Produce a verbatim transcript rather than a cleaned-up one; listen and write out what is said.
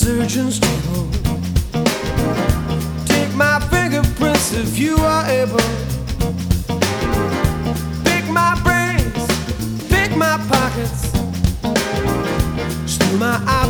surgeon's table. Take my fingerprints if you are able. Pick my brains, pick my pockets, steal my eyes.